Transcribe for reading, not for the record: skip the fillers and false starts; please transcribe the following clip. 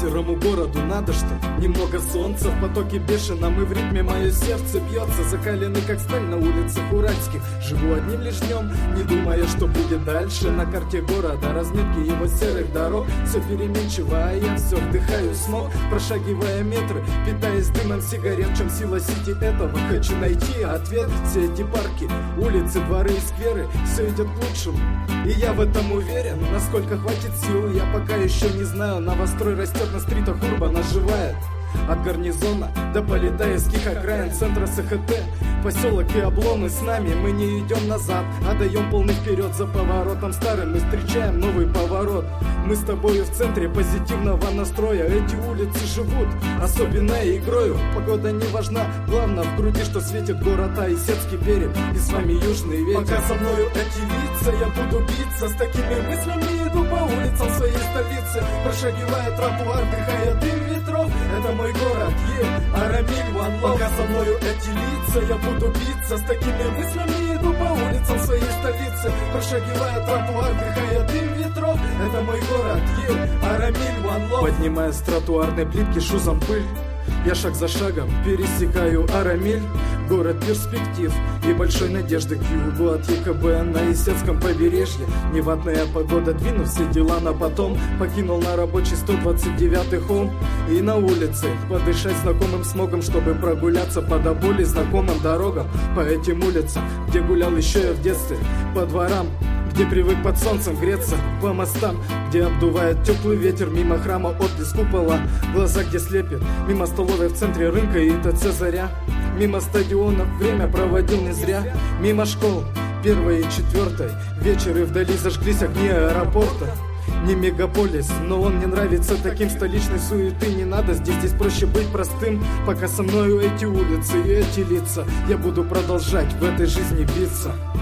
Сырому городу надо что? Немного солнца в потоке бешеном, и в ритме мое сердце бьется. Закаленный как сталь на улицах уральских. Живу одним лишь днем, не думая, что будет дальше. На карте города разметки его серых дорог. Все переменчиво, а я все вдыхаю смог, прошагивая метры, питаясь дымом сигарет. В чем сила сити этого? Хочу найти ответ. Все эти парки, улицы, дворы и скверы, все идет к лучшему, и я в этом уверен. Насколько хватит сил, я пока еще не знаю. Новострой растет на стритах, урбан оживает. От гарнизона до полетаевских окраин, центра СХТ, поселок и обломы. С нами мы не идем назад, а даем полный вперед. За поворотом старым мы встречаем новый поворот. Мы с тобою в центре позитивного настроя. Эти улицы живут особенной игрою. Погода не важна, главное в груди, что светит город, а Исетский берег, и с вами южный ветер. Пока со мною эти лица, я буду биться. С такими мыслями иду по улицам своей столицы, прошагивая тротуар, дыхая дым ветров. Это мой город, Арамиль, One Love. Пока со мною эти лица, я буду биться. С такими мыслями иду по улицам своей столицы, прошагивая тротуар, дыхая дым ветров. Это мой город, Арамиль, One Love. Поднимая с тротуарной плитки шузом пыль, я шаг за шагом пересекаю Арамиль. Город перспектив и большой надежды к югу от ЕКБ на Исетском побережье. Неватная погода, двинув все дела на потом, покинул на рабочий 129-й холм. И на улице подышать знакомым смогом, чтобы прогуляться по до боли знакомым дорогам. По этим улицам, где гулял еще я в детстве, по дворам, где привык под солнцем греться, по мостам, где обдувает теплый ветер, мимо храма отблеск купола, глаза где слепит, мимо столовой в центре рынка и ТЦ «Заря», мимо стадионов время проводил не зря, мимо школ 1 и 4, вечер и вдали зажглись огни аэропорта. Не мегаполис, но он мне нравится таким. Столичной суеты не надо, здесь проще быть простым. Пока со мною эти улицы и эти лица, я буду продолжать в этой жизни биться.